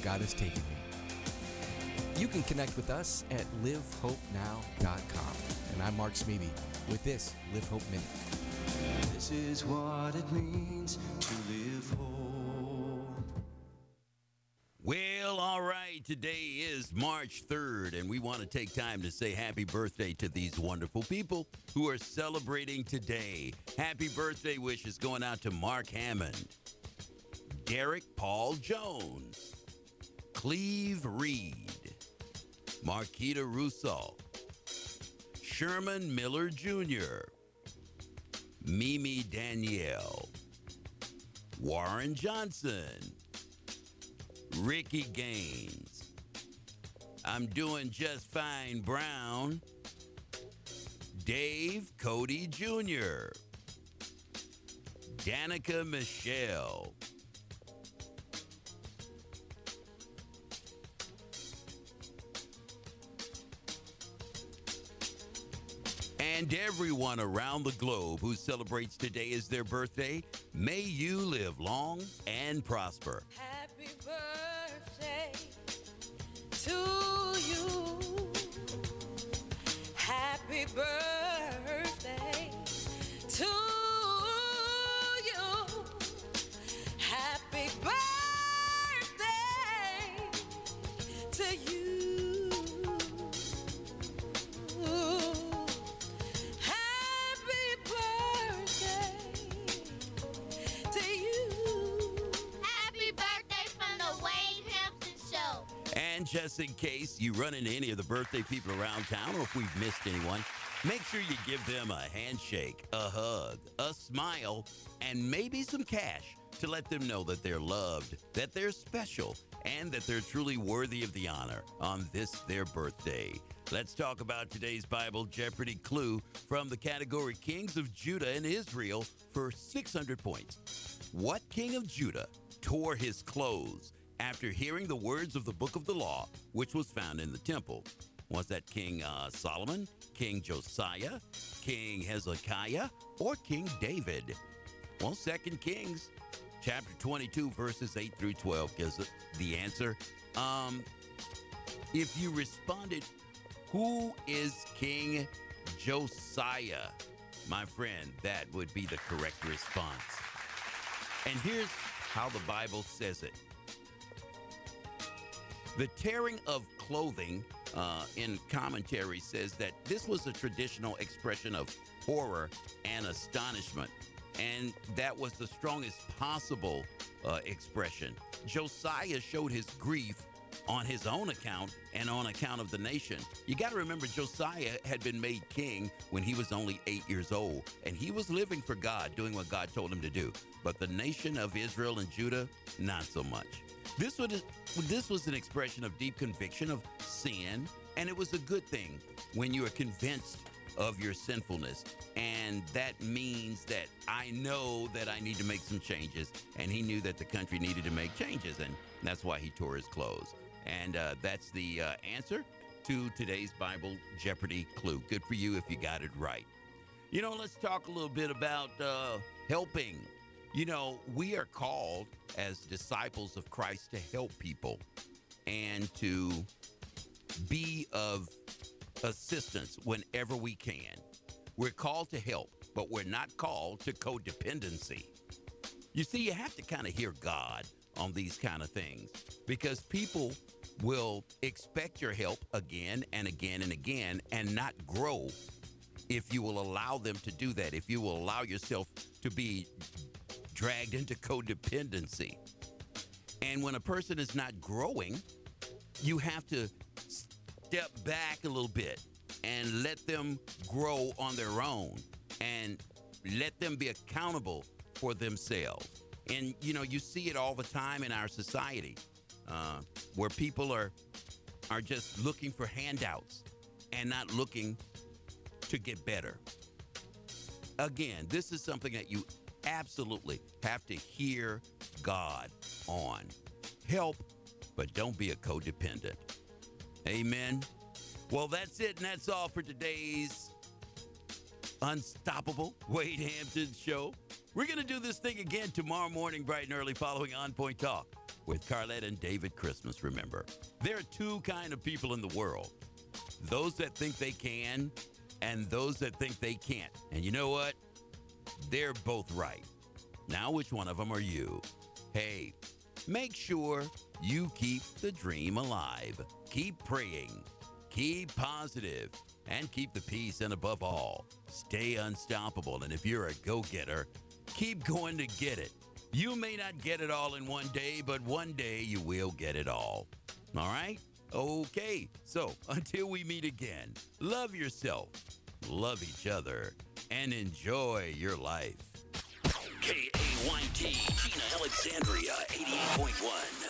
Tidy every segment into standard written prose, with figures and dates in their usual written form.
God has taken me. You can connect with us at livehopenow.com. And I'm Mark Smeeby with this Live Hope Minute. This is what it means to live whole. Well, all right. Today is March 3rd, and we want to take time to say happy birthday to these wonderful people who are celebrating today. Happy birthday wishes going out to Mark Hammond, Derek Paul Jones, Cleve Reed, Marquita Russo, Sherman Miller Jr., Mimi Danielle, Warren Johnson, Ricky Gaines, I'm Doing Just Fine Brown, Dave Cody Jr., Danica Michelle, and everyone around the globe who celebrates today as their birthday. May you live long and prosper. Happy birthday to you. Happy birthday to you. Happy birthday to you. Happy birthday to you. Happy birthday from the Wayne Hampton Show. And just in case you run into any of the birthday people around town, or if we've missed anyone, make sure you give them a handshake, a hug, a smile, and maybe some cash to let them know that they're loved, that they're special, and that they're truly worthy of the honor on this, their birthday. Let's talk about today's Bible Jeopardy clue from the category Kings of Judah and Israel for 600 points. What king of Judah tore his clothes after hearing the words of the book of the law, which was found in the temple? Was that King Solomon, King Josiah, King Hezekiah, or King David? Well, 2 Kings chapter 22, verses 8 through 12 gives the answer. If you responded, who is King Josiah? My friend, that would be the correct response. And here's how the Bible says it. The tearing of clothing in commentary says that this was a traditional expression of horror and astonishment, and that was the strongest possible expression. Josiah showed his grief on his own account and on account of the nation. You got to remember, Josiah had been made king when he was only 8 years old, and he was living for God, doing what God told him to do. But the nation of Israel and Judah, not so much. This was an expression of deep conviction of sin, and it was a good thing when you are convinced of your sinfulness. And that means that I know that I need to make some changes, and he knew that the country needed to make changes, and that's why he tore his clothes. And that's the answer to today's Bible Jeopardy clue. Good for you if you got it right. You know, let's talk a little bit about helping. You know, we are called as disciples of Christ to help people and to be of assistance whenever we can. We're called to help, but we're not called to codependency. You see, you have to kind of hear God on these kind of things, because people will expect your help again and again and again and not grow if you will allow them to do that, if you will allow yourself to be dragged into codependency. And when a person is not growing, you have to step back a little bit and let them grow on their own and let them be accountable for themselves. And, you know, you see it all the time in our society where people are just looking for handouts and not looking to get better. Again, this is something that you absolutely have to hear God on. Help, but don't be a codependent. Amen. Well, that's it, and that's all for today's Unstoppable Wade Hampton Show. We're going to do this thing again tomorrow morning, bright and early, following On Point Talk. with Carlette and David Christmas, remember. There are two kind of people in the world. Those that think they can and those that think they can't. And you know what? They're both right. Now, which one of them are you? Hey, make sure you keep the dream alive. Keep praying. Keep positive. And keep the peace. And above all, stay unstoppable. And if you're a go-getter, keep going to get it. You may not get it all in one day, but one day you will get it all. All right? Okay. So until we meet again, love yourself, love each other, and enjoy your life. KAYT, Gina Alexandria, 88.1.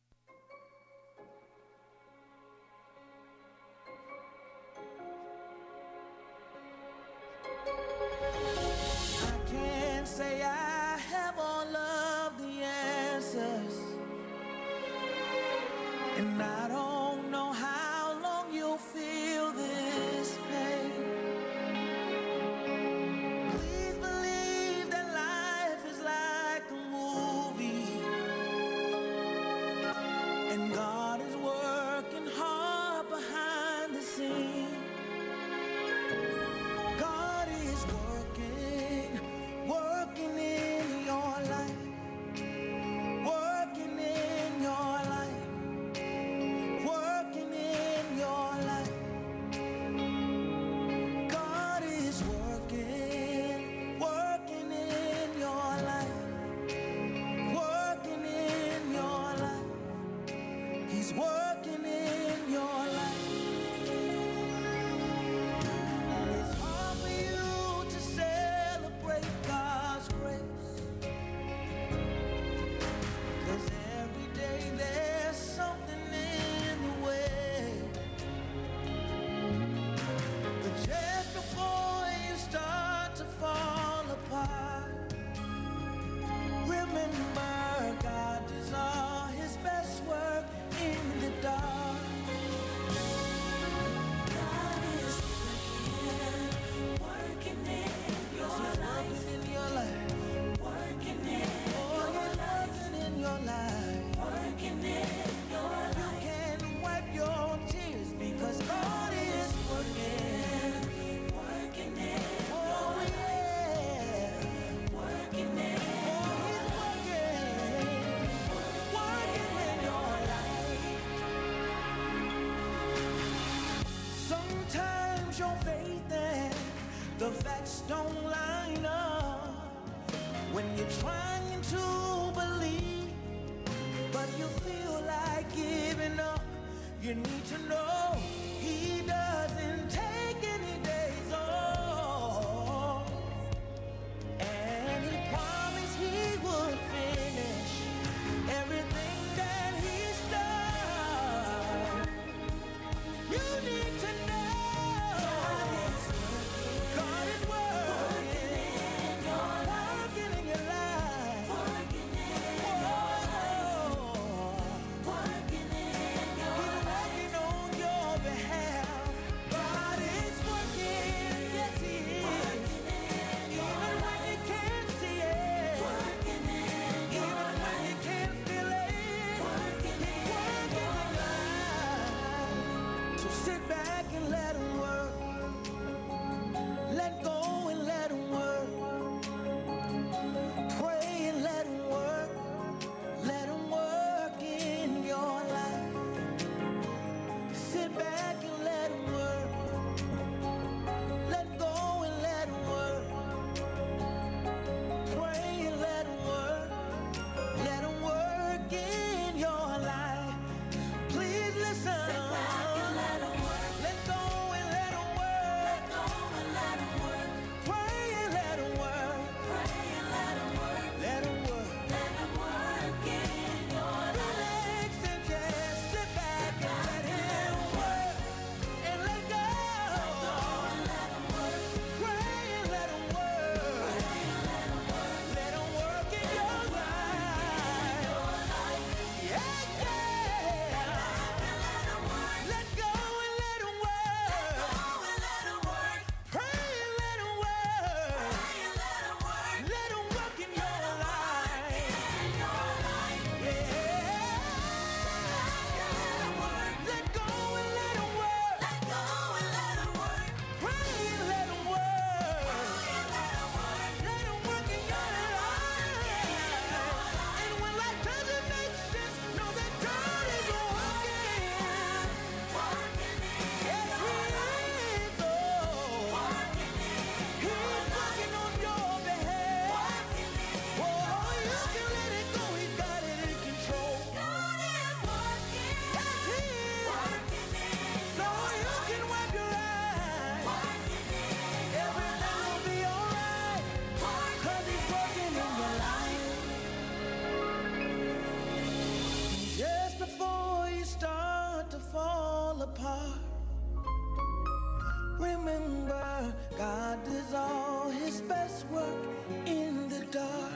I can't say I have all of the answers, and I don't know how long you'll feel this pain. Please believe that life is like a movie, and God is working hard behind the scenes. God is working in your life, working in your life, working in your life. God is working in your life, working in your life. He's working in your life. It's hard for you to celebrate God's grace, 'cause every day there's something in the way. But just before you start to fall apart, remember God does all his best work in the dark. God is working in your life, working in your life, working in your life, working in your life. You can wipe your tears because God is working, working in your life, working in, he's working in your life. Sometimes your faith and the facts don't line up when you're trying to believe, but you feel like giving up. You need to know he doesn't take any days off, and he promised he would finish everything that he's done. You need to know God is working in your life, working in your life, working in your life, working in your life. He's working on heart. Remember, God does all his best work in the dark.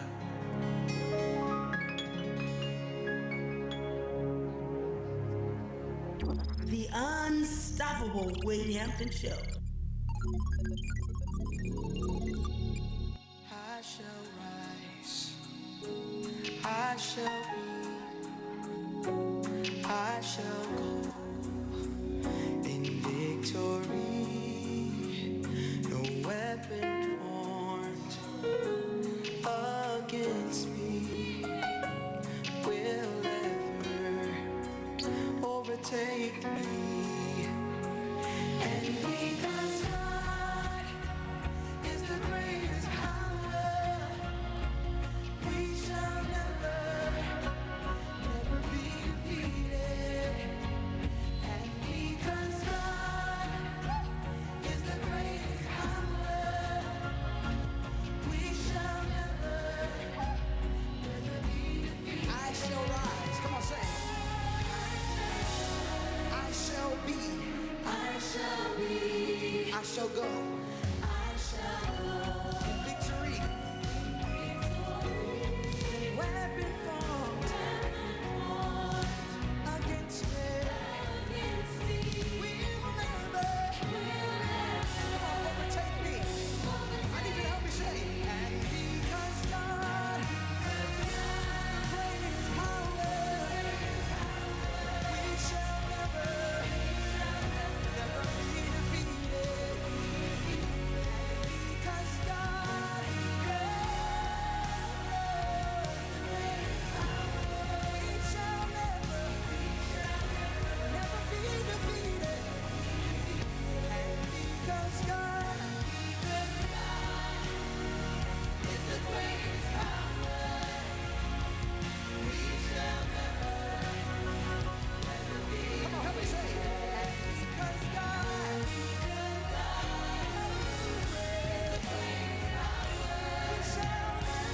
The unstoppable Wade Hampton Show. I shall rise, I shall be, I shall go in victory. No weapon formed against me will ever overtake me. And because God is the greatest power, we shall never, never be defeated. And because God is the greatest power, we shall never, never be defeated. I shall rise. Come on, say it. I shall be. I shall be. I shall go. I shall go. In victory. Weapon formed against me. Will never overtake me. I need you to help me say. And because God great power, we shall never, never be defeated. Because God we shall never, never be defeated. And because God is the greatest power, we shall never, never be. Come on, help me say it. And because God is the greatest power, we shall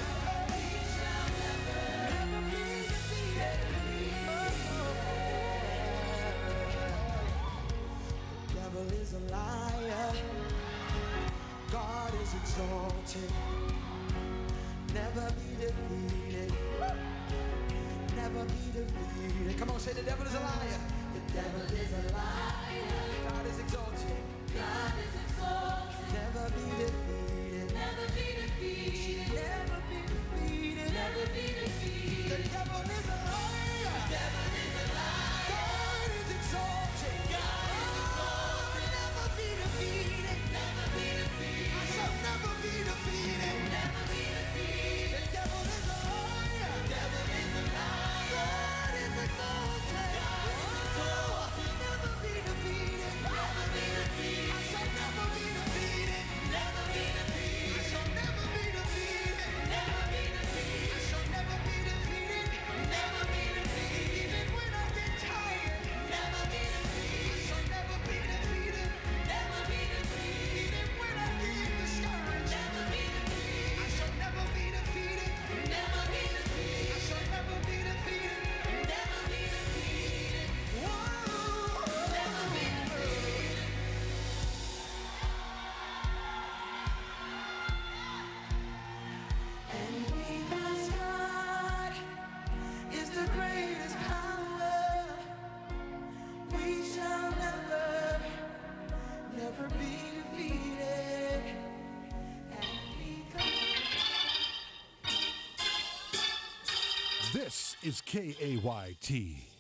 never, never be defeated. Devil is a liar. God is exalted. Never be defeated. Never be defeated. Come on, say the devil is a liar. The devil is a liar. God is exalted. God is exalted. Never be defeated. Never be defeated. Never be defeated. Never be defeated. The devil is a liar. The devil is a liar. God is exalted. God is exalted. Never be defeated. Never be defeated. I shall never be defeated. Never be defeated. The devil is a liar. The devil is a liar. God is exalted. God is exalted. Never be defeated. Never be defeated. I shall never be defeated. Never be defeated. I shall never be defeated. Never be defeated. I shall never be defeated. Never be defeated. Even when I get tired. Never be defeated. I shall never be defeated. Never be defeated. Even when I get discouraged. Never be defeated. I shall never be defeated. Never be defeated. I shall never be defeated. Never be defeated. Whoa. Never be defeated. And because God is the greatest power, we shall never, never be defeated. And because This is KAYT